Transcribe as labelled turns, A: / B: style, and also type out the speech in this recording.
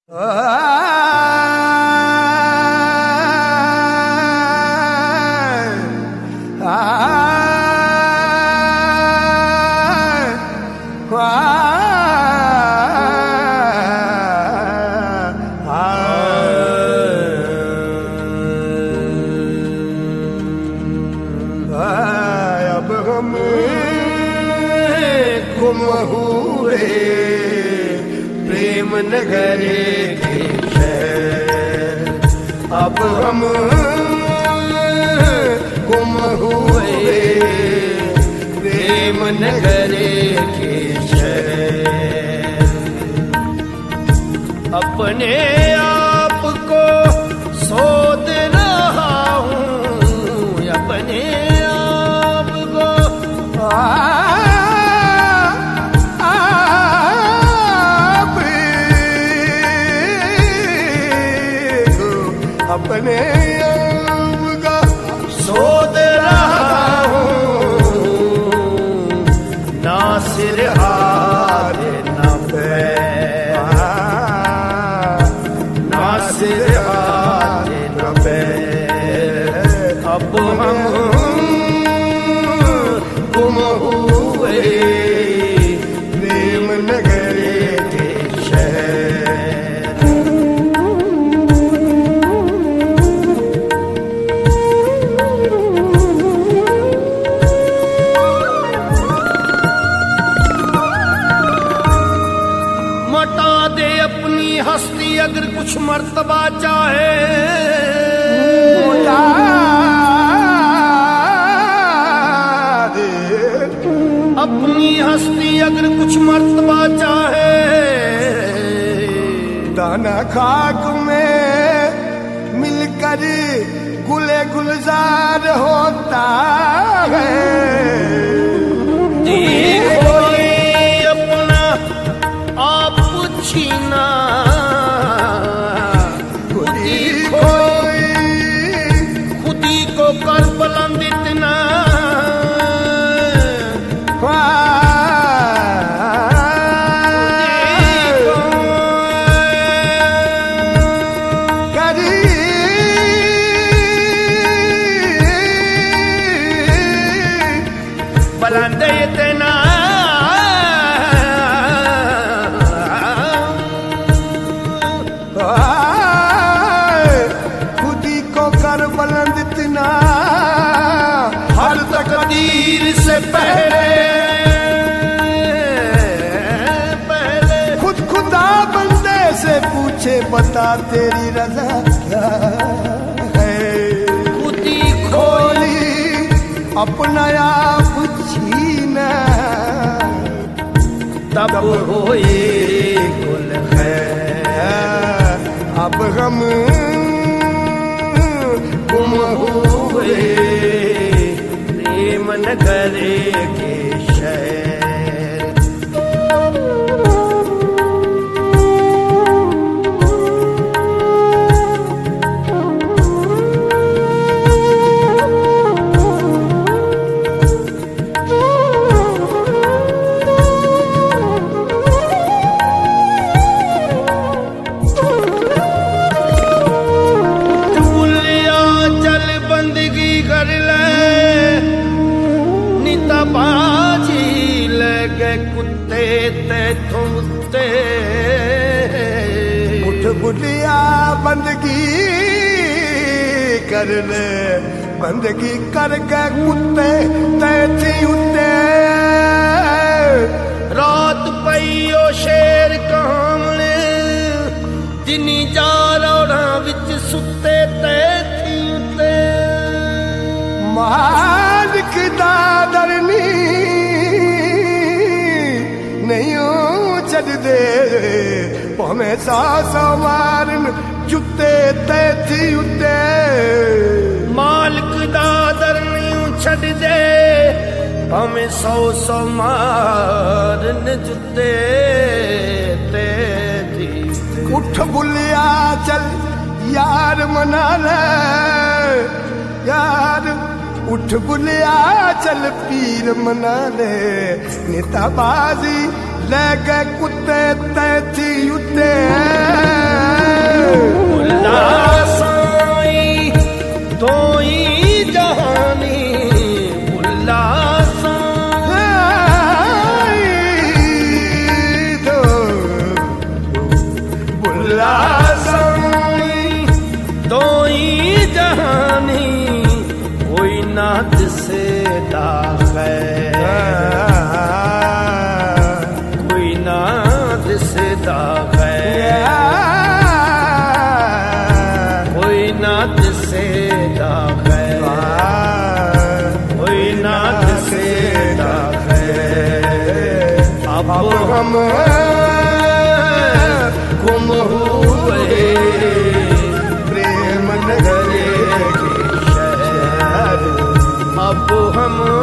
A: अब हम गुम हुए प्रेम नगरे के शहर, अब हम गुम हुए प्रेम नगरे के शहर। अपने आप को सोच रहा हूँ, अपने आप को अपने आप का सोच रहा हूँ, ना सिर हाथ ना पैर, ना सिर हाथ ना पैर। अब हम गुम हुए प्रेम नगरे के शहर। मटा दे अपनी हस्ती अगर कुछ मर्तबा चाहे, मटा दे अपनी हस्ती अगर कुछ मर्तबा चाहे। दाना खाक में मिलकर गुले गुलजार होता है। अपना आप छीना खुदी खुदी को कर बुलंद इतना, बुलंद इतना खुदी को कर बुलंद इतना, हर तकदीर से पहले खुद खुदा बंदे से पूछे बता तेरी रजा क्या है। खुदी खोली अपना आप छीना, तब होए कुल खैर। अब हम गुम हुए प्रेम नगरे के शहर। बाजी लगे कुत्ते ते थूते, उठ बुढ़िया बंदगी कर ले, बंदगी करके कुत्ते ते थी उते। रात पईयो शेर कामले जिनी जा रौड़ा विच सुते ते थी उते। मालिक दादरनी नहीं छड़ दे भावें सासा मारन जुते ते थी उते। मालिक दादर नहीं छड़ दे भावें सौ मारन जुते ते थी। उठ बुलिया चल यार मना ले यार, उठ बुलिया चल पीर मना ले। नेताबाजी ले गए कुत्ते ते थी उते। हम